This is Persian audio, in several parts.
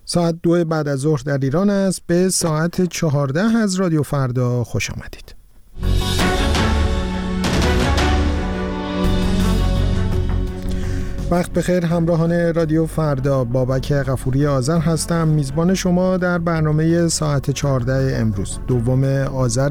ساعت 2 بعد از ظهر در ایران است. به ساعت 14 از رادیو فردا خوش آمدید. وقت بخیر همراهان رادیو فردا، بابک غفوری آذر هستم، میزبان شما در برنامه ساعت 14 امروز، دوم آذر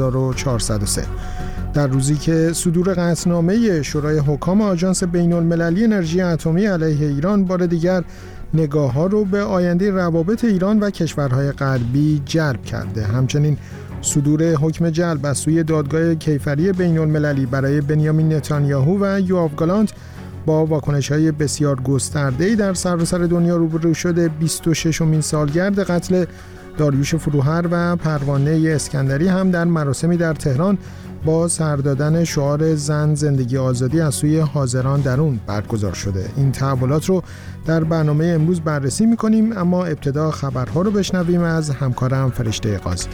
1403، در روزی که صدور قطعنامه شورای حکام آژانس بین‌المللی انرژی اتمی علیه ایران بار دیگر نگاه‌ها رو به آینده روابط ایران و کشورهای غربی جلب کرده. همچنین صدور حکم جلب از سوی دادگاه کیفری بین‌المللی برای بنیامین نتانیاهو و یوآف گالانت با واکنش‌های بسیار گسترده‌ای در سراسر دنیا روبرو شده 26مین سالگرد قتل داریوش فروهر و پروانه اسکندری هم در مراسمی در تهران با سر دادن شعار زن زندگی آزادی از سوی حاضران در اون برگزار شده. این تحولات رو در برنامه امروز بررسی می‌کنیم، اما ابتدا خبرها رو بشنویم از همکارم فرشته قاضی.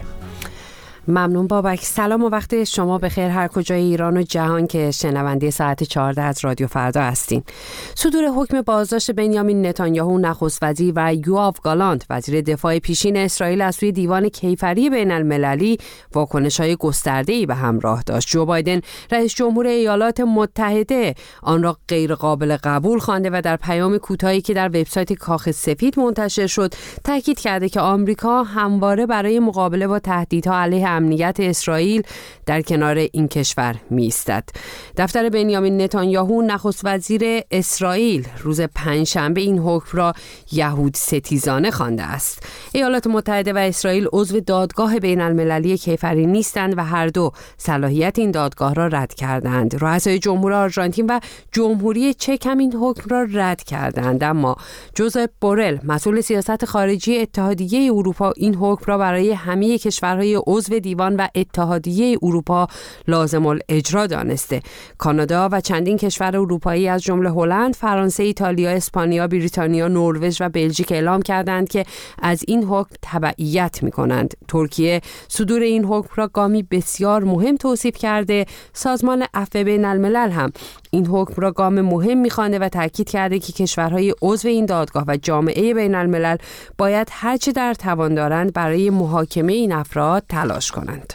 ممنون بابک. سلام و وقت شما بخیر هر کجای ایران و جهان که شنونده ساعت 14 از رادیو فردا هستین. صدور حکم بازداشت بنیامین نتانیاهو نخست وزیر و یوآف گالانت وزیر دفاع پیشین اسرائیل از سوی دیوان کیفری بین المللی واکنش‌های گسترده‌ای به همراه داشت. جو بایدن رئیس جمهور ایالات متحده آن را غیر قابل قبول خوانده و در پیام کوتاهی که در وبسایت کاخ سفید منتشر شد تاکید کرده که آمریکا همواره برای مقابله با تهدیدها علیه امنیت اسرائیل در کنار این کشور می‌ایستد. دفتر بنیامین نتانیاهو نخست وزیر اسرائیل روز پنجشنبه این حکم را یهود ستیزانه خوانده است. ایالات متحده و اسرائیل عضو دادگاه بین المللی کیفری نیستند و هر دو صلاحیت این دادگاه را رد کردند. رؤسای جمهور آرژانتین و جمهوری چک هم این حکم را رد کردند، اما جوزپ بورل مسئول سیاست خارجی اتحادیه اروپا این حکم را برای همه کشورهای عضو دیوان و اتحادیه اروپا لازم الاجرا دانسته. کانادا و چندین کشور اروپایی از جمله هلند، فرانسه، ایتالیا، اسپانیا، بریتانیا، نروژ و بلژیک اعلام کردند که از این حکم تبعیت می‌کنند. ترکیه صدور این حکم را گامی بسیار مهم توصیف کرده. سازمان عفو بین الملل هم این حکم را گام مهم می‌خوانده و تاکید کرده که کشورهای عضو این دادگاه و جامعه بین الملل باید هرچه در توان دارند برای محاکمه این افراد تلاش کنند.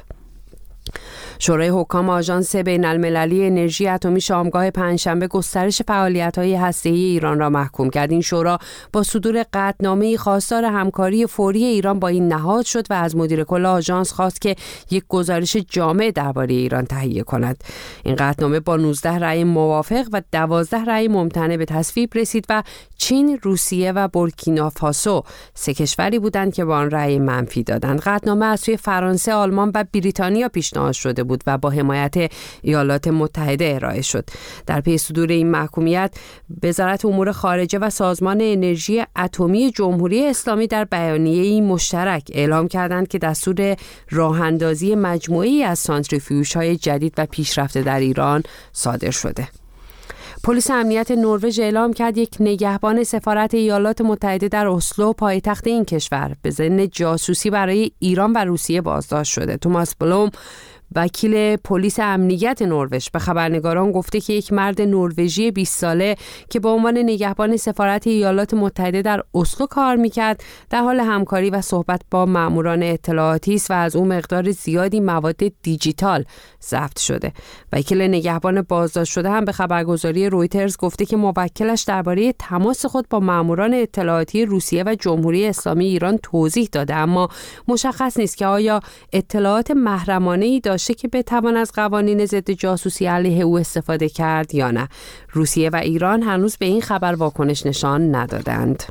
شورای حکام آژانس بین‌المللی انرژی اتمی شامگاه پنجشنبه گسترش فعالیت‌های هسته‌ای ایران را محکوم کرد. این شورا با صدور قطعنامه‌ای خواستار همکاری فوری ایران با این نهاد شد و از مدیر کل آژانس خواست که یک گزارش جامع درباره ایران تهیه کند. این قطعنامه با 19 رأی موافق و 12 رأی ممتنع به تصویب رسید و چین، روسیه و بورکینافاسو سه کشوری بودند که با آن رأی منفی دادند. قطعنامه از سوی فرانسه، آلمان و بریتانیا پیشنهاد شده بود و با حمایت ایالات متحده ارائه شد. در پی صدور این محکومیت، وزارت امور خارجه و سازمان انرژی اتمی جمهوری اسلامی در بیانیه‌ای مشترک اعلام کردند که دستور راه‌اندازی مجموعه‌ای از سانتریفیوژهای جدید و پیشرفته در ایران صادر شده. پلیس امنیت نروژ اعلام کرد یک نگهبان سفارت ایالات متحده در اسلو، پایتخت این کشور، به ضمن جاسوسی برای ایران و روسیه بازداشت شده. توماس بلوم، وکیل پلیس امنیت نروژ، به خبرنگاران گفته که یک مرد نروژی 20 ساله که به عنوان نگهبان سفارت ایالات متحده در اسلو کار میکرد در حال همکاری و صحبت با ماموران اطلاعاتی است و از او مقدار زیادی مواد دیجیتال ضبط شده. وکیل نگهبان بازداشت شده هم به خبرگزاری رویترز گفته که موکلش درباره تماس خود با ماموران اطلاعاتی روسیه و جمهوری اسلامی ایران توضیح داده، اما مشخص نیست که آیا اطلاعات محرمانه‌ای داشته که بتوان از قوانین ضد جاسوسی علیه او استفاده کرد یا نه. روسیه و ایران هنوز به این خبر واکنش نشان ندادند.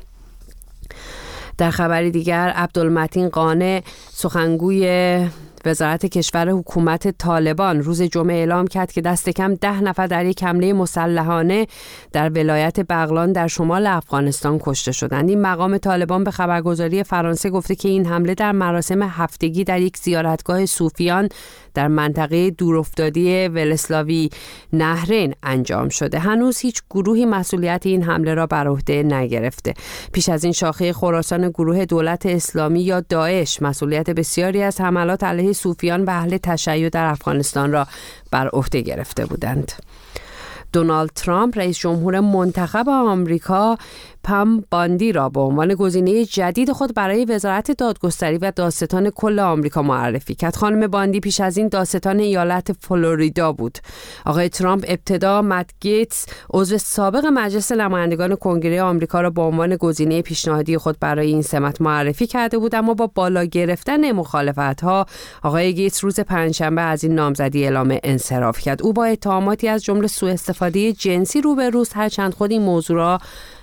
در خبری دیگر، عبدالمتین قانع، سخنگوی وزارت کشور حکومت طالبان، روز جمعه اعلام کرد که دست کم 10 نفر در یک حمله مسلحانه در ولایت بغلان در شمال افغانستان کشته شدند. این مقام طالبان به خبرگزاری فرانسه گفته که این حمله در مراسم هفتگی در یک زیارتگاه صوفیان در منطقه دورافتاده ولسلاوی نهرین انجام شده. هنوز هیچ گروهی مسئولیت این حمله را بر عهده نگرفته. پیش از این شاخه خراسان گروه دولت اسلامی یا داعش مسئولیت بسیاری از حملات علیه صوفیان و اهل تشیع در افغانستان را بر عهده گرفته بودند. دونالد ترامپ، رئیس جمهور منتخب آمریکا، پام باندی را به عنوان گزینه جدید خود برای وزارت دادگستری و دادستان کل آمریکا معرفی کرد. خانم باندی پیش از این دادستان ایالت فلوریدا بود. آقای ترامپ ابتدا مت گیتس عضو سابق مجلس نمایندگان کنگره آمریکا را به عنوان گزینه پیشنهادی خود برای این سمت معرفی کرده بود، اما با بالا گرفتن مخالفت‌ها آقای گیتس روز پنجشنبه از این نامزدی اعلام انصراف کرد. او با اتهاماتی از جمله سوء استفاده جنسی روبروست، هرچند خود این موضوع را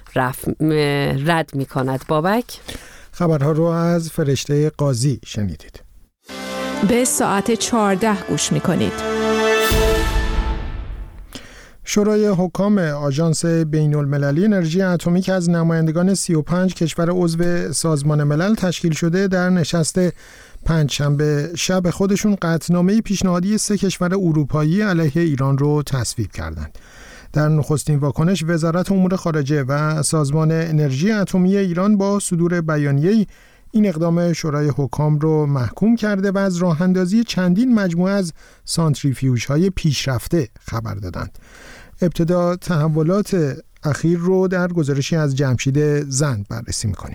رد می‌کند. بابک، خبرها رو از فرشته قاضی شنیدید. به ساعت 14 گوش می‌کنید. شورای حکام آژانس بین‌المللی انرژی اتمی که از نمایندگان 35 کشور عضو سازمان ملل تشکیل شده در نشست پنجشنبه شب خودشون قطعنامه پیشنهادی 3 کشور اروپایی علیه ایران رو تصویب کردند. در نخستین واکنش وزارت امور خارجه و سازمان انرژی اتمی ایران با صدور بیانیه‌ای این اقدام شورای حکام رو محکوم کرده و از راه اندازی چندین مجموعه از سانتریفیوژهای پیشرفته خبر دادند. ابتدا تحولات اخیر رو در گزارشی از جمشید زند بررسی می‌کنیم.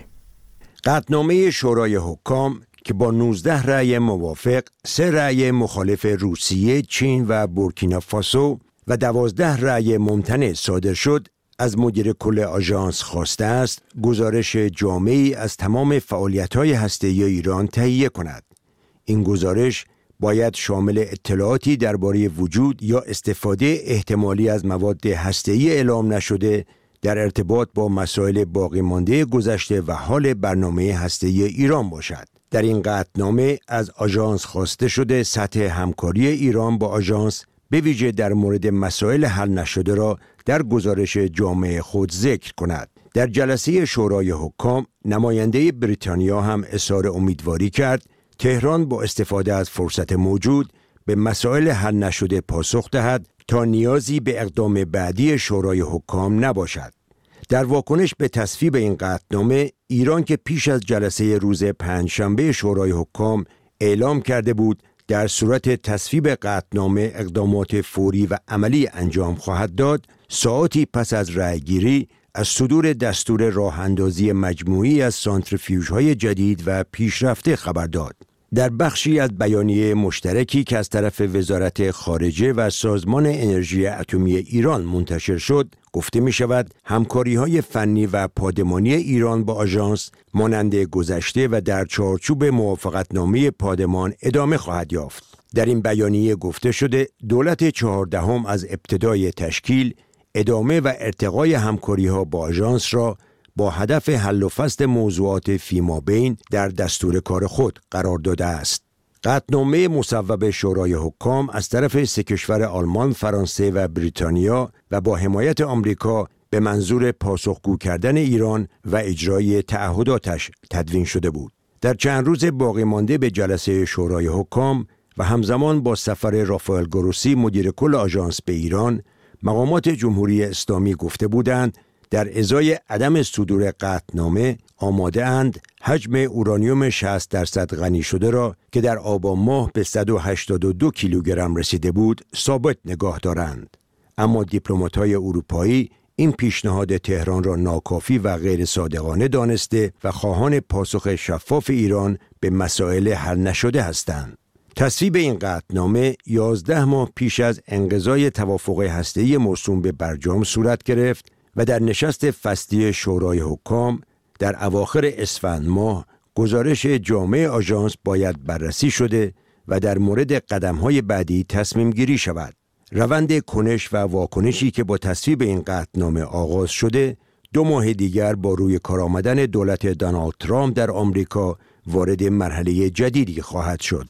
قطعنامه شورای حکام که با 19 رأی موافق، 3 رأی مخالف روسیه، چین و بورکینافاسو و 12 رأی ممتنع صادر شد، از مدیر کل آژانس خواسته است گزارش جامعی از تمام فعالیت‌های هسته‌ای ایران تهیه کند. این گزارش باید شامل اطلاعاتی درباره وجود یا استفاده احتمالی از مواد هسته‌ای اعلام نشده در ارتباط با مسائل باقی مانده گذشته و حال برنامه هسته‌ای ایران باشد. در این قطعنامه از آژانس خواسته شده سطح همکاری ایران با آژانس به ویژه در مورد مسائل حل نشده را در گزارش جامع خود ذکر کند. در جلسه شورای حکام نماینده بریتانیا هم اظهار امیدواری کرد تهران با استفاده از فرصت موجود به مسائل حل نشده پاسخ دهد تا نیازی به اقدام بعدی شورای حکام نباشد. در واکنش به تصویب این قطعنامه، ایران که پیش از جلسه روز پنجشنبه شورای حکام اعلام کرده بود در صورت تصویب قطعنامه اقدامات فوری و عملی انجام خواهد داد، ساعاتی پس از رأیگیری از صدور دستور راه اندازی مجموعی از سانتریفیوژهای جدید و پیشرفته خبر داد. در بخشی از بیانیه مشترکی که از طرف وزارت خارجه و سازمان انرژی اتمی ایران منتشر شد، گفته می شود همکاری‌های فنی و پادمانی ایران با آژانس مانند گذشته و در چارچوب موافقتنامه پادمان ادامه خواهد یافت. در این بیانیه گفته شده دولت 14 از ابتدای تشکیل ادامه و ارتقای همکاری‌ها با آژانس را با هدف حل و فصل موضوعات فیمابین در دستور کار خود قرار داده است. قطعنامه مصوب شورای حکام از طرف 3 کشور آلمان، فرانسه و بریتانیا و با حمایت آمریکا به منظور پاسخگو کردن ایران و اجرای تعهداتش تدوین شده بود. در چند روز باقی مانده به جلسه شورای حکام و همزمان با سفر رافائل گروسی مدیر کل آژانس به ایران، مقامات جمهوری اسلامی گفته بودند در ازای عدم صدور قطعنامه آماده اند حجم اورانیوم 60% غنی شده را که در آبان ماه به 182 کیلوگرم رسیده بود ثابت نگاه دارند. اما دیپلمات‌های اروپایی این پیشنهاد تهران را ناکافی و غیر صادقانه دانسته و خواهان پاسخ شفاف ایران به مسائل حل نشده هستند. تصویب این قطعنامه 11 ماه پیش از انقضای توافق هسته‌ای موسوم به برجام صورت گرفت و در نشست فصلی شورای حکام در اواخر اسفند ماه گزارش جامع آژانس باید بررسی شده و در مورد قدم‌های بعدی تصمیم گیری شود. روند کنش و واکنشی که با تصویب این قطعنامه آغاز شده، 2 ماه دیگر با روی کار آمدن دولت دونالد ترامپ در آمریکا وارد مرحله جدیدی خواهد شد.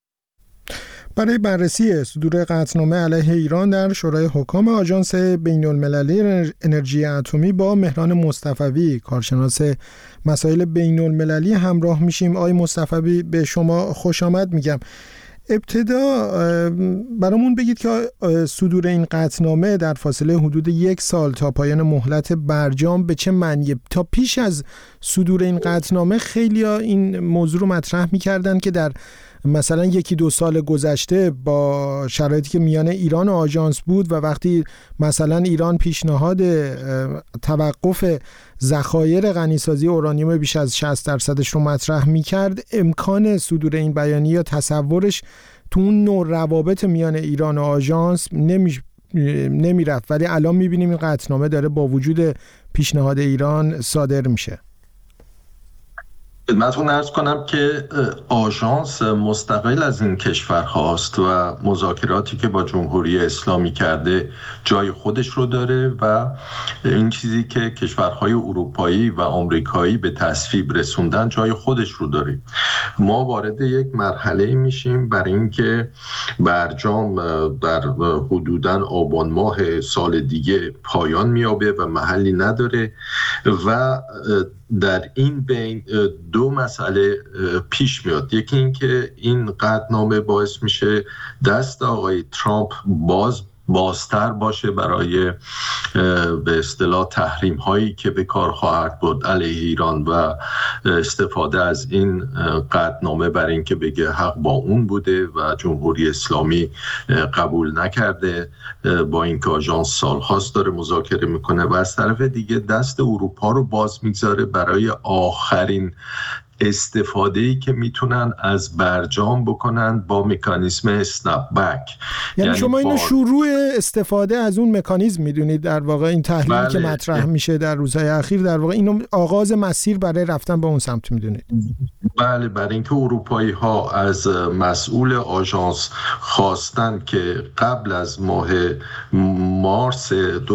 برای بررسی صدور قطعنامه علیه ایران در شورای حکام آژانس بین‌المللی انرژی اتمی با مهران مصطفوی، کارشناس مسائل بین‌المللی همراه میشیم. آقای مصطفوی، به شما خوش آمد میگم. ابتدا برامون بگید که صدور این قطعنامه در فاصله حدود 1 سال تا پایان مهلت برجام به چه معنیه؟ تا پیش از صدور این قطعنامه خیلی‌ها این موضوع رو مطرح می‌کردن که در مثلا 1-2 سال گذشته با شرایطی که میان ایران و آژانس بود و وقتی مثلا ایران پیشنهاد توقف ذخایر غنیسازی اورانیوم بیش از 60% رو مطرح می‌کرد، امکان صدور این بیانیه یا تصورش تو اون نوع روابط میان ایران و آژانس نمیرفت، ولی الان می‌بینیم این قطعنامه داره با وجود پیشنهاد ایران صادر میشه. خدمتتون عرض کنم که آژانس مستقل از این کشورهاست و مذاکراتی که با جمهوری اسلامی کرده جای خودش رو داره و این چیزی که کشورهای اروپایی و آمریکایی به تصویب رسوندن جای خودش رو داره. ما وارد یک مرحله میشیم برای اینکه برجام در حدوداً آبان ماه سال دیگه پایان میابه و محلی نداره و در این بین 2 مسئله پیش میاد. یکی این که این قطعنامه باعث میشه دست آقای ترامپ بازتر باشه برای به اصطلاح تحریم هایی که به کار خواهد برد علیه ایران و استفاده از این قطعنامه برای اینکه بگه حق با اون بوده و جمهوری اسلامی قبول نکرده، با اینکه آژانس سالهاست داره مذاکره میکنه و از طرف دیگه دست اروپا رو باز میگذاره برای آخرین استفاده‌ای که میتونن از برجام بکنن با مکانیزم اسنپ بک. یعنی شما اینو شروع استفاده از اون مکانیزم میدونید در واقع این تحلیلی که مطرح میشه در روزهای اخیر در واقع اینو آغاز مسیر برای رفتن با اون سمت میدونید؟ بله، برای اینکه اروپایی ها از مسئول آژانس خواستن که قبل از ماه مارس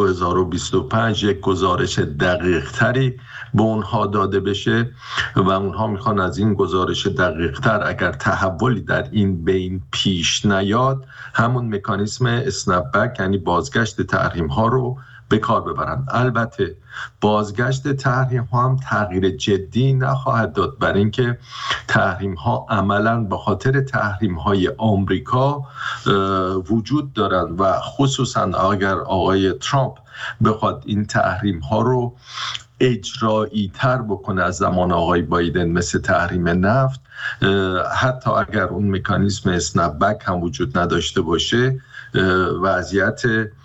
2025 یک گزارش دقیق تری به اونها داده بشه و اونها میخوان از این گزارش دقیق تر اگر تحولی در این بین پیش نیاد همون مکانیزم اسنپ بک یعنی بازگشت تحریم ها رو به کار ببرن. البته بازگشت تحریم ها هم تغییر جدی نخواهد داد، برای اینکه تحریم ها عملاً به خاطر تحریم های آمریکا وجود دارن و خصوصاً اگر آقای ترامپ بخواد این تحریم ها رو اجرایی تر بکنه از زمان آقای بایدن مثل تحریم نفت، حتی اگر اون مکانیزم اسنپ بک هم وجود نداشته باشه وضعیت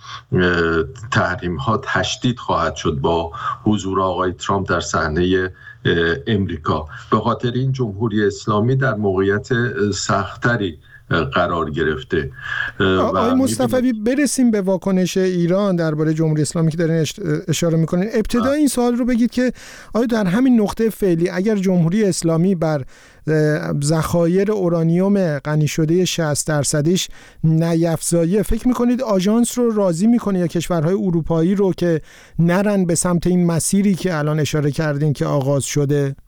تحریم ها تشدید خواهد شد با حضور آقای ترامپ در صحنه امریکا. به خاطر این جمهوری اسلامی در موقعیت سختری قرار گرفته. آقای مصطفی برسیم به واکنش ایران درباره جمهوری اسلامی که دارین اشاره میکنین. ابتدا این سوال رو بگید که آیا در همین نقطه فعلی اگر جمهوری اسلامی بر ذخایر اورانیوم غنی شده 60%ش نیفزایی، فکر میکنید آژانس رو راضی میکنه یا کشورهای اروپایی رو که نرن به سمت این مسیری که الان اشاره کردین که آغاز شده؟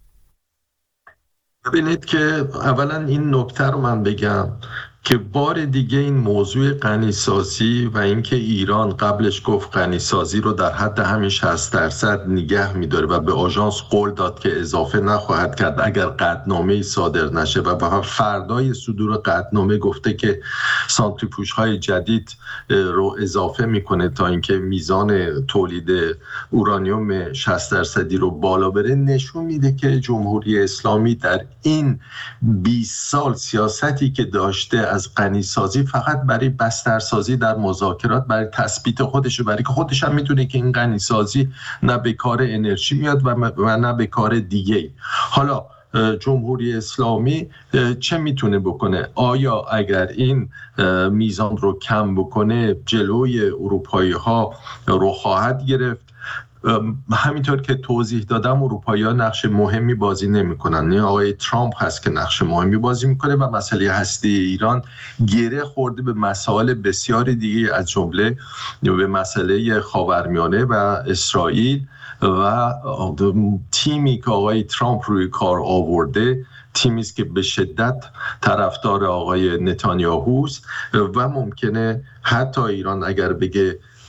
ببینید که اولا این نکته رو من بگم که بار دیگه این موضوع غنیسازی و اینکه ایران قبلش گفت غنیسازی رو در حد همین 60% نگه می‌داره و به آژانس قول داد که اضافه نخواهد کرد اگر قطعنامه‌ای صادر نشه و فردای صدور قطعنامه گفته که سانتریفوژهای جدید رو اضافه میکنه تا اینکه میزان تولید اورانیوم 60% رو بالا بره، نشون میده که جمهوری اسلامی در این 20 سال سیاستی که داشته از غنیسازی فقط برای بسترسازی در مذاکرات، برای تثبیت خودش، برای که خودش هم میدونه که این غنیسازی نه به کار انرژی میاد و نه به کار دیگه. حالا جمهوری اسلامی چه میتونه بکنه؟ آیا اگر این میزان رو کم بکنه جلوی اروپایی ها رو خواهد گرفت؟ همینطور که توضیح دادم اروپایی‌ها نقش مهمی بازی نمی‌کنن، نه آقای ترامپ هست که نقش مهمی بازی می‌کنه و مسئله هسته ایران گره خورده به مسائل بسیار دیگه از جمله به مسئله خاورمیانه و اسرائیل و تیمی که آقای ترامپ روی کار آورده، تیمی است که به شدت طرفدار آقای نتانیاهوست و ممکنه حتی ایران اگر بگه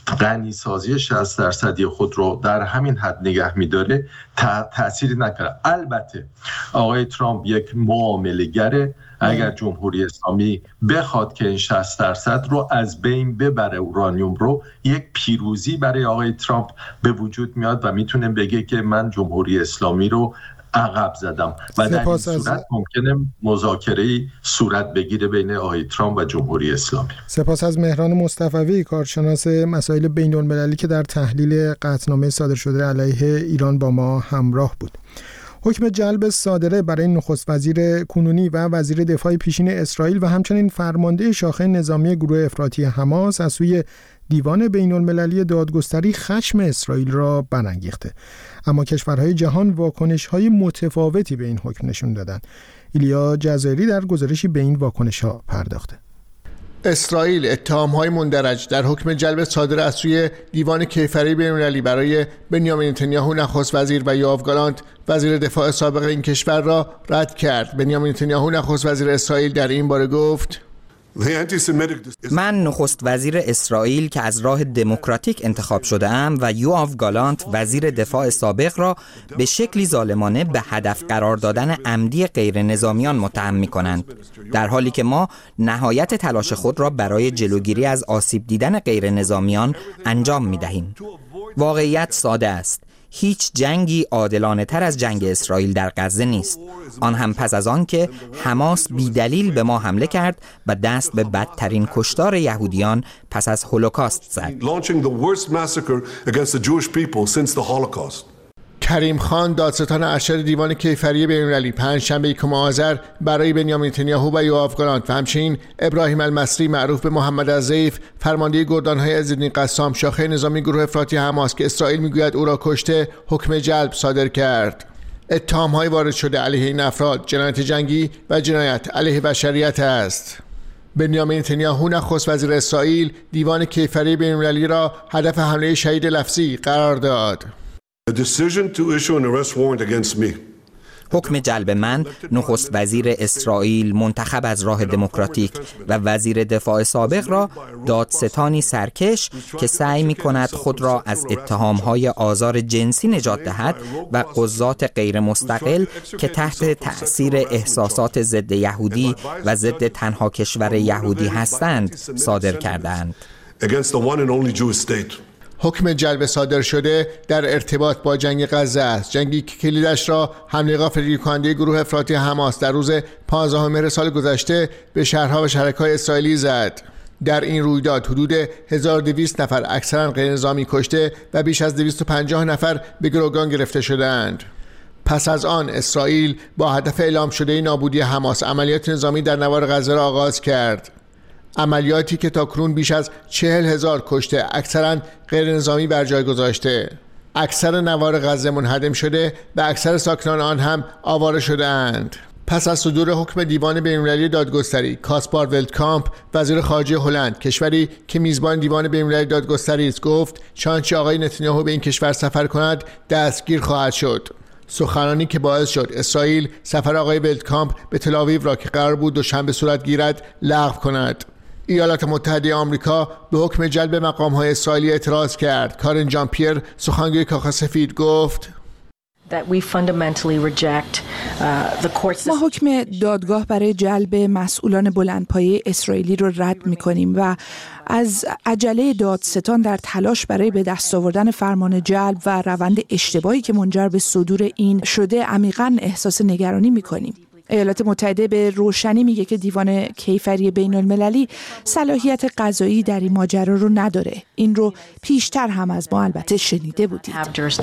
غنیسازی 60% خود رو در همین حد نگه می‌داره تأثیری نکرده. البته آقای ترامپ یک معامله‌گره. اگر جمهوری اسلامی بخواد که این 60% رو از بین ببره، اورانیوم رو، یک پیروزی برای آقای ترامپ به وجود میاد و میتونه بگه که من جمهوری اسلامی رو عقب زدم و در این صورت ممکنه مذاکره‌ای صورت بگیره بین آقای ترامپ و جمهوری اسلامی. سپاس از مهران مصطفوی، کارشناس مسائل بین‌المللی که در تحلیل قطعنامه صادر شده علیه ایران با ما همراه بود. حکم جلب صادره برای نخست وزیر کنونی و وزیر دفاع پیشین اسرائیل و همچنین فرمانده شاخه نظامی گروه افراطی حماس از سوی دیوان بین‌المللی دادگستری خشم اسرائیل را برانگیخته. اما کشورهای جهان واکنش‌های متفاوتی به این حکم نشون دادند. ایلیا جزایری در گزارشی به این واکنش‌ها پرداخته. اسرائیل اتهام‌های مندرج در حکم جلب صادره از سوی دیوان کیفری بین‌المللی برای بنیامین نتانیاهو نخست وزیر و یوآف گالانت وزیر دفاع سابق این کشور را رد کرد. بنیامین نتانیاهو نخست وزیر اسرائیل در این باره گفت: من نخست وزیر اسرائیل که از راه دموکراتیک انتخاب شده ام و یوآف گالانت وزیر دفاع سابق را به شکلی ظالمانه به هدف قرار دادن عمدی غیر نظامیان متهم می کنند، در حالی که ما نهایت تلاش خود را برای جلوگیری از آسیب دیدن غیر نظامیان انجام می دهیم. واقعیت ساده است. هیچ جنگی عادلانه تر از جنگ اسرائیل در غزه نیست، آن هم پس از آن که حماس بیدلیل به ما حمله کرد و دست به بدترین کشتار یهودیان پس از هولوکاست زد. کریم خان دادستان ارشد دیوان کیفری بین‌المللی پنجشنبه 1 آذر برای بنیامین نتانیاهو و یوآف گالانت و همچنین ابراهیم المصری معروف به محمد الضعیف فرمانده گردانهای عزالدین قسام شاخه نظامی گروه افراطی حماس که اسرائیل میگوید او را کشته حکم جلب صادر کرد. اتهام‌های وارد شده علیه این افراد جنایت جنگی و جنایت علیه بشریت است. بنیامین نتانیاهو نخست وزیر اسرائیل دیوان کیفری بین‌المللی را هدف حمله شدید لفظی قرار داد. حکم جلب من، نخست وزیر اسرائیل منتخب از راه دموکراتیک و وزیر دفاع سابق را دادستانی سرکش که سعی می کند خود را از اتهامهای آزار جنسی نجات دهد و قضات غیر مستقل که تحت تأثیر احساسات ضد یهودی و ضد تنها کشور یهودی هستند صادر کردند. حکم جلب صادر شده در ارتباط با جنگ غزه است، جنگی که کلیدش را حمله غافلگیر کننده گروه افراطی حماس در روز 15 مهر سال گذشته به شهرها و شهرک‌های اسرائیلی زد. در این رویداد حدود 1200 نفر اکثرا غیر نظامی کشته و بیش از 250 نفر به گروگان گرفته شدند. پس از آن اسرائیل با هدف اعلام شده نابودی حماس عملیات نظامی در نوار غزه را آغاز کرد. عملیاتی که تاکنون بیش از 40,000 کشته اکثرا غیر نظامی بر جای گذاشته. اکثر نوار غزه منهدم شده و اکثر ساکنان آن هم آواره شده اند. پس از صدور حکم دیوان بین‌المللی دادگستری، کاسپار ولدکامپ وزیر خارجه هلند، کشوری که میزبان دیوان بین‌المللی دادگستری است، گفت چنانچه آقای نتانیاهو به این کشور سفر کند دستگیر خواهد شد. سخنانی که باعث شد اسرائیل سفر آقای ولدکامپ به تل‌آویو را که قرار بود دوشنبه صورت گیرد لغو کند. ایالات متحده آمریکا به حکم جلب مقام‌های اسرائیلی اعتراض کرد. کارین جان پیر سخنگوی کاخ سفید گفت: ما حکم دادگاه برای جلب مسئولان بلندپایه اسرائیلی رو رد می‌کنیم و از عجله دادستان در تلاش برای به دست آوردن فرمان جلب و روند اشتباهی که منجر به صدور این شده عمیقاً احساس نگرانی می‌کنیم. ایالات متحده به روشنی میگه که دیوان کیفری بین‌المللی صلاحیت قضایی در این ماجرا رو نداره. این رو پیشتر هم از ما البته شنیده بودید.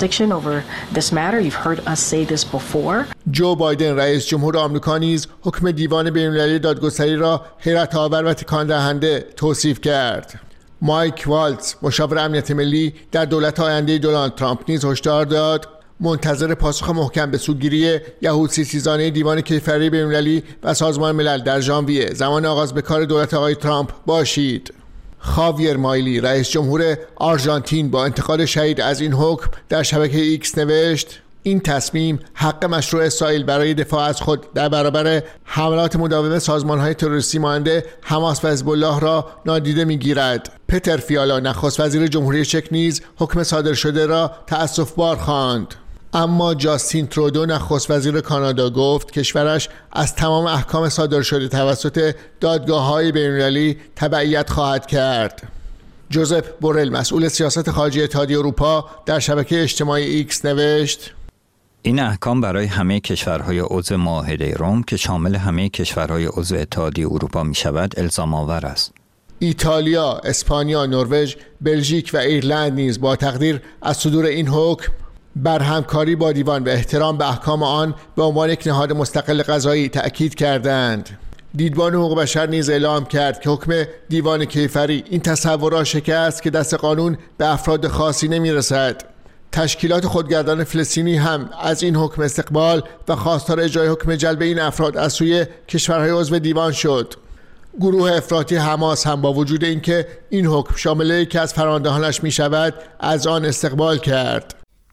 جو بایدن رئیس جمهور آمریکا نیز حکم دیوان بین‌المللی دادگستری را حیرت‌آور و تکان دهنده توصیف کرد. مایک والتز مشاور امنیت ملی در دولت آینده دونالد ترامپ نیز هشدار داد منتظر پاسخ محکم به سوگیری یهودستیزانه دیوان کیفری بین‌المللی و سازمان ملل در ژانویه زمان آغاز به کار دولت آقای ترامپ باشید. خاویر مایلی رئیس جمهور آرژانتین با انتقاد شدید از این حکم در شبکه ایکس نوشت: این تصمیم حق مشروع اسرائیل برای دفاع از خود در برابر حملات مداوم سازمان‌های تروریستی مانند حماس و حزب الله را نادیده می‌گیرد. پتر فیالا نخست وزیر جمهوری چک نیز حکم صادر شده را تأسف‌بار خواند. اما جاستین ترودو نخست وزیر کانادا گفت کشورش از تمام احکام صادر شده توسط دادگاه‌های بین‌المللی تبعیت خواهد کرد. جوزپ بورل مسئول سیاست خارجی اتحادیه اروپا در شبکه اجتماعی ایکس نوشت: این احکام برای همه کشورهای عضو معاهده روم که شامل همه کشورهای عضو اتحادیه اروپا می شود الزام آور است. ایتالیا، اسپانیا، نروژ، بلژیک و ایرلند نیز با تقدیر از صدور این حکم بر همکاری با دیوان و احترام به احکام آن به عنوان یک نهاد مستقل قضایی تأکید کردند. دیدبان حقوق بشر نیز اعلام کرد که حکم دیوان کیفری این تصور را شکست که دست قانون به افراد خاصی نمی‌رسد. تشکیلات خودگردان فلسطینی هم از این حکم استقبال و خواستار اجرای حکم جلب این افراد از سوی کشورهای عضو دیوان شد. گروه افراطی حماس هم با وجود اینکه این حکم شامل یکی از فرماندهانش می شود از آن استقبال کرد.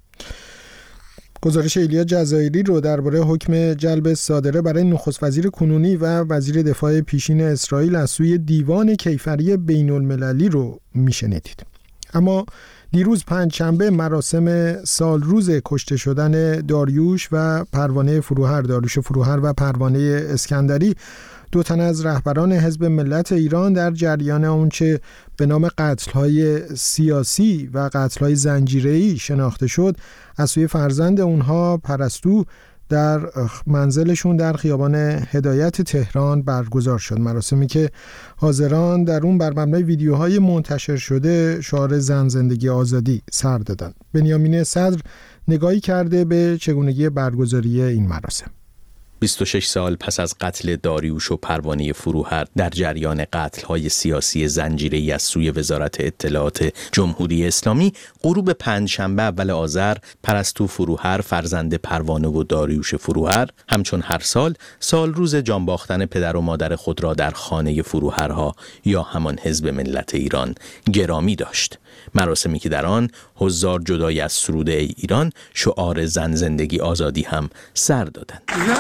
گزارش ایلیا جزایری رو درباره حکم جلب صادره برای نخست وزیر کنونی و وزیر دفاع پیشین اسرائیل از سوی دیوان کیفری بین المللی رو میشنیدید. اما دیروز پنجشنبه مراسم سالروز کشته شدن داریوش و پروانه فروهر، داریوش فروهر و پروانه اسکندری، دو تن از رهبران حزب ملت ایران در جریان آنچه به نام قتل‌های سیاسی و قتل‌های زنجیره‌ای شناخته شد، از سوی فرزند اونها پرستو در منزلشون در خیابان هدایت تهران برگزار شد. مراسمی که حاضران در اون بر مبنای ویدیوهای منتشر شده شعار زن زندگی آزادی سر دادن. بنیامین صدر نگاهی کرده به چگونگی برگزاری این مراسم. 26 سال پس از قتل داریوش و پروانه فروهر در جریان قتل‌های سیاسی زنجیره‌ای از سوی وزارت اطلاعات جمهوری اسلامی، غروب پنجشنبه اول آذر پرستو فروهر فرزند پروانه و داریوش فروهر همچون هر سال روز جان باختن پدر و مادر خود را در خانه فروهرها یا همان حزب ملت ایران گرامی داشت. مراسمی که در آن حضار جدای از سرود ای ایران شعار زن زندگی آزادی هم سر دادند.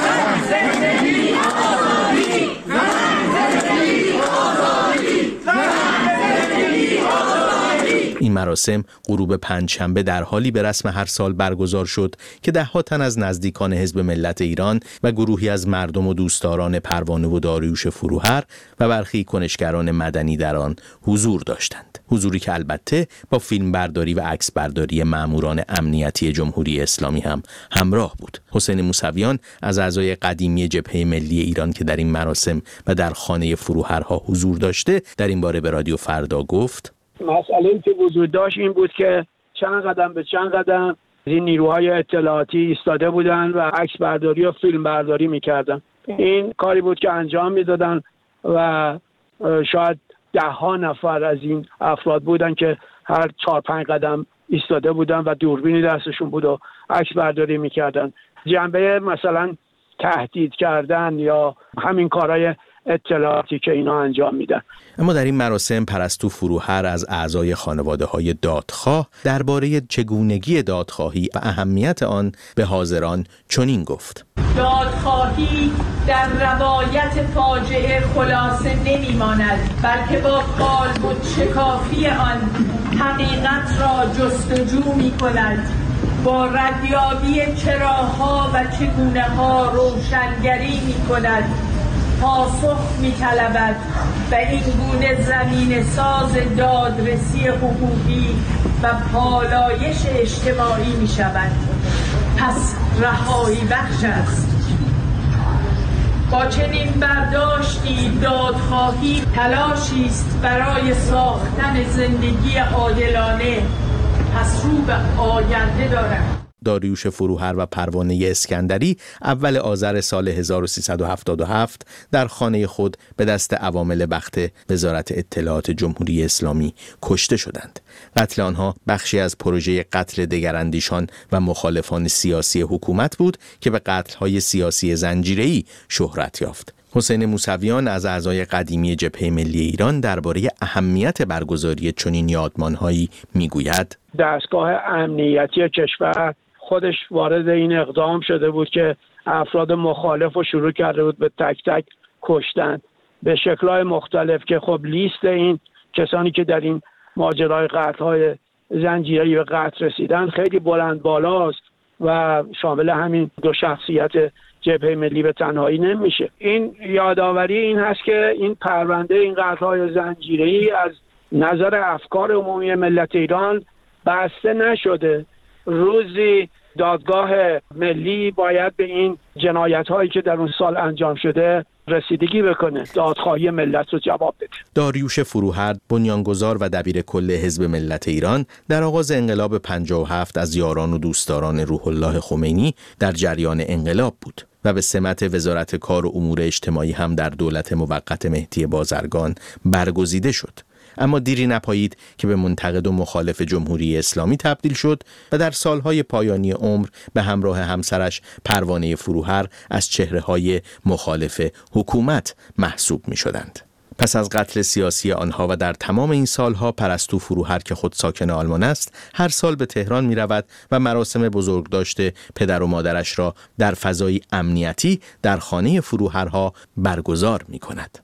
این مراسم غروب پنجشنبه در حالی به رسم هر سال برگزار شد که ده‌ها تن از نزدیکان حزب ملت ایران و گروهی از مردم و دوستداران پروانه و داریوش فروهر و برخی کنشگران مدنی در آن حضور داشتند. حضوری که البته با فیلم برداری و عکس برداری ماموران امنیتی جمهوری اسلامی هم همراه بود. حسین موسویان از اعضای قدیمی جبهه ملی ایران که در این مراسم و در خانه فروهرها حضور داشته در این باره به رادیو فردا گفت: مسئله که وجود داشت این بود که چند قدم به چند قدم این نیروهای اطلاعاتی ایستاده بودن و عکس برداری و فیلم برداری میکردن. این کاری بود که انجام میدادن و شاید 10 نفر از این افراد بودن که هر 4-5 قدم ایستاده بودن و دوربینی دستشون بود و عکس برداری میکردن. جنبه مثلا تهدید کردن یا همین کارهای اطلاعاتی که اینا انجام میدن. اما در این مراسم پرستو فروهر از اعضای خانواده‌های دادخواه درباره چگونگی دادخواهی و اهمیت آن به حاضران چنین گفت: دادخواهی در روایت فاجعه خلاصه نمیماند، بلکه با قالب شکافی آن حقیقت را جستجو می‌کند، با ردیابی چراها و چگونه ها روشنگری می‌کند، پاسخ می‌طلبد و این گونه زمین ساز دادرسی حقوقی و پالایش اجتماعی می‌شود. پس رهایی بخش است. با چنین برداشتی دادخواهی تلاشی است برای ساختن زندگی عادلانه، پس رو به آینده دارد. داریوش فروهر و پروانه اسکندری اول آذر سال 1377 در خانه خود به دست عوامل بخت وزارت اطلاعات جمهوری اسلامی کشته شدند. قتل آنها بخشی از پروژه قتل دگراندیشان و مخالفان سیاسی حکومت بود که به قتل‌های سیاسی زنجیره‌ای شهرت یافت. حسین موسویان از اعضای قدیمی جبهه ملی ایران درباره اهمیت برگزاری چنین یادمان‌هایی میگوید: دستگاه امنیتی کشور خودش وارد این اقدام شده بود که افراد مخالف رو شروع کرده بود به تک تک کشتن به شکل‌های مختلف که خب لیست این کسانی که در این ماجرای قتل‌های زنجیره‌ای به قتل رسیدن خیلی بلند بالاست و شامل همین دو شخصیت جبهه ملی به تنهایی نمیشه. این یادآوری این هست که این پرونده این قتل‌های زنجیره‌ای از نظر افکار عمومی ملت ایران بسته نشده. روزی دادگاه ملی باید به این جنایت‌هایی که در اون سال انجام شده رسیدگی بکنه، دادخواهی ملت رو جواب بده. داریوش فروهرد، بنیانگذار و دبیرکل حزب ملت ایران، در آغاز انقلاب 57 از یاران و دوستداران روح الله خمینی در جریان انقلاب بود و به سمت وزارت کار و امور اجتماعی هم در دولت موقت مهدی بازرگان برگزیده شد. اما دیری نپایید که به منتقد و مخالف جمهوری اسلامی تبدیل شد و در سالهای پایانی عمر به همراه همسرش پروانه فروهر از چهره‌های مخالف حکومت محسوب می‌شدند. پس از قتل سیاسی آنها و در تمام این سالها پرستو فروهر که خود ساکن آلمان است، هر سال به تهران می‌رود و مراسم بزرگداشت پدر و مادرش را در فضای امنیتی در خانه فروهرها برگزار می‌کند.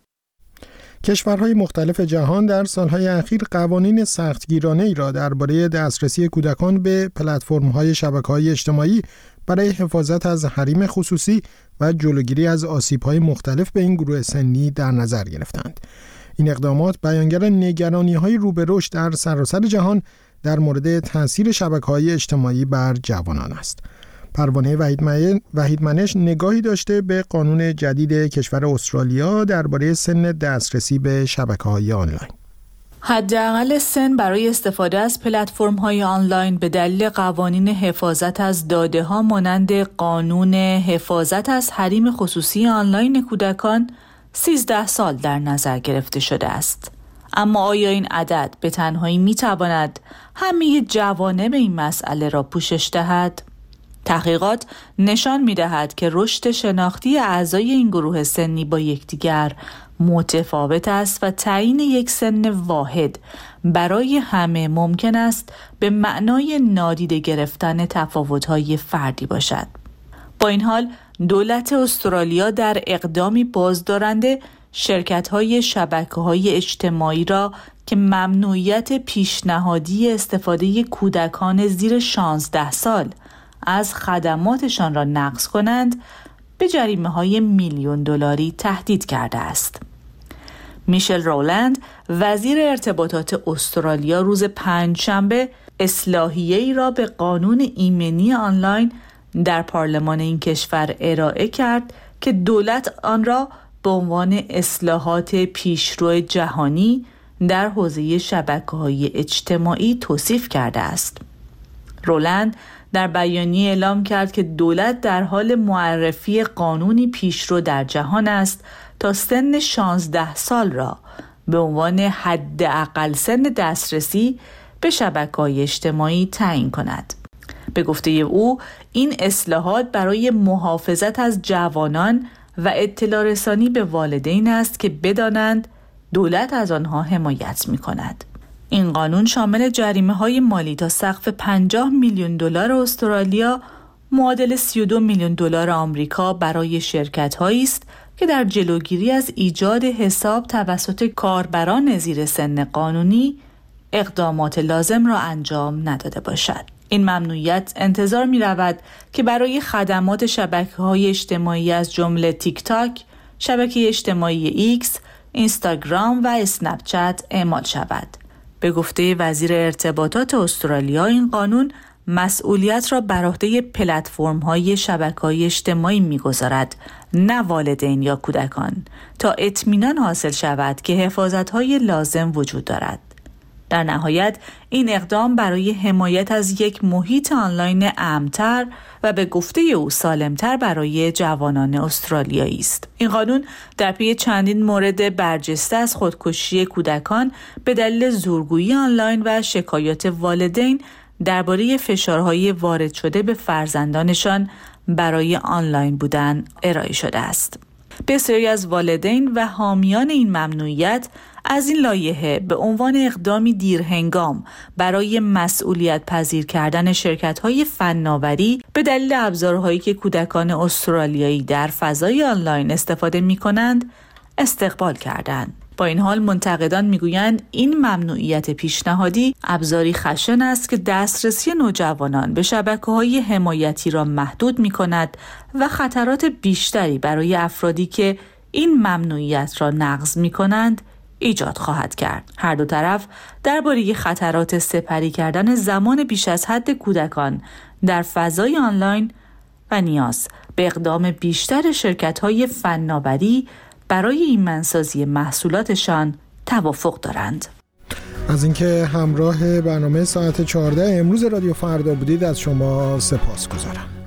کشورهای مختلف جهان در سالهای اخیر قوانین سختگیرانه‌ای را درباره دسترسی کودکان به پلتفرم‌های شبکه‌های اجتماعی برای حفاظت از حریم خصوصی و جلوگیری از آسیب‌های مختلف به این گروه سنی در نظر گرفتند. این اقدامات بیانگر نگرانی‌های رو به رشد در سراسر جهان در مورد تأثیر شبکه‌های اجتماعی بر جوانان است. پروانه وحیدمنش نگاهی داشته به قانون جدید کشور استرالیا درباره سن دسترسی به شبکه‌های آنلاین. حداقل سن برای استفاده از پلتفرم‌های آنلاین به دلیل قوانین حفاظت از داده‌ها مانند قانون حفاظت از حریم خصوصی آنلاین کودکان 13 سال در نظر گرفته شده است. اما آیا این عدد به تنهایی می‌تواند همه جوانب این مسئله را پوشش دهد؟ تحقیقات نشان می‌دهد که رشد شناختی اعضای این گروه سنی با یکدیگر متفاوت است و تعیین یک سن واحد برای همه ممکن است به معنای نادیده گرفتن تفاوت‌های فردی باشد. با این حال دولت استرالیا در اقدامی بازدارنده شرکت‌های شبکه‌های اجتماعی را که ممنوعیت پیشنهادی استفاده کودکان زیر 16 سال از خدماتشان را نقض کنند به جریمه‌های $1,000,000 تهدید کرده است. میشل رولند، وزیر ارتباطات استرالیا، روز پنجشنبه اصلاحیه‌ای را به قانون ایمنی آنلاین در پارلمان این کشور ارائه کرد که دولت آن را به عنوان اصلاحات پیشرو جهانی در حوزه شبکه‌های اجتماعی توصیف کرده است. رولند در بیانیه اعلام کرد که دولت در حال معرفی قانونی پیشرو در جهان است تا سن 16 سال را به عنوان حداقل سن دسترسی به شبکه‌های اجتماعی تعیین کند. به گفته او، این اصلاحات برای محافظت از جوانان و اطلاع رسانی به والدین است که بدانند دولت از آنها حمایت می‌کند. این قانون شامل جریمه‌های مالی تا سقف $50,000,000 استرالیا معادل $32,000,000 آمریکا برای شرکت‌هایی است که در جلوگیری از ایجاد حساب توسط کاربران زیر سن قانونی اقدامات لازم را انجام نداده باشد. این ممنوعیت انتظار می‌رود که برای خدمات شبکه‌های اجتماعی از جمله تیک تاک، شبکه اجتماعی ایکس، اینستاگرام و اسنپ چت اعمال شود. به گفته وزیر ارتباطات استرالیا، این قانون مسئولیت را بر عهده پلتفرم‌های شبکه‌های اجتماعی می‌گذارد، نه والدین یا کودکان، تا اطمینان حاصل شود که حفاظت‌های لازم وجود دارد. در نهایت این اقدام برای حمایت از یک محیط آنلاین امن‌تر و به گفته او سالم‌تر برای جوانان استرالیایی است. این قانون در پی چندین مورد برجسته از خودکشی کودکان به دلیل زورگویی آنلاین و شکایات والدین درباره فشارهای وارد شده به فرزندانشان برای آنلاین بودن ارائه شده است. بسیاری از والدین و حامیان این ممنوعیت از این لایحه به عنوان اقدامی دیرهنگام برای مسئولیت پذیر کردن شرکت‌های فناوری به دلیل ابزارهایی که کودکان استرالیایی در فضای آنلاین استفاده می‌کنند استقبال کردند. با این حال منتقدان میگویند این ممنوعیت پیشنهادی ابزاری خشن است که دسترسی نوجوانان به شبکه‌های حمایتی را محدود می‌کند و خطرات بیشتری برای افرادی که این ممنوعیت را نقض می‌کنند ایجاد خواهد کرد. هر دو طرف درباره خطرات سپری کردن زمان بیش از حد کودکان در فضای آنلاین و نیاز به اقدام بیشتر شرکت‌های فناوری برای ایمن‌سازی محصولاتشان توافق دارند. از اینکه همراه برنامه ساعت 14 امروز رادیو فردا بودید از شما سپاسگزارم.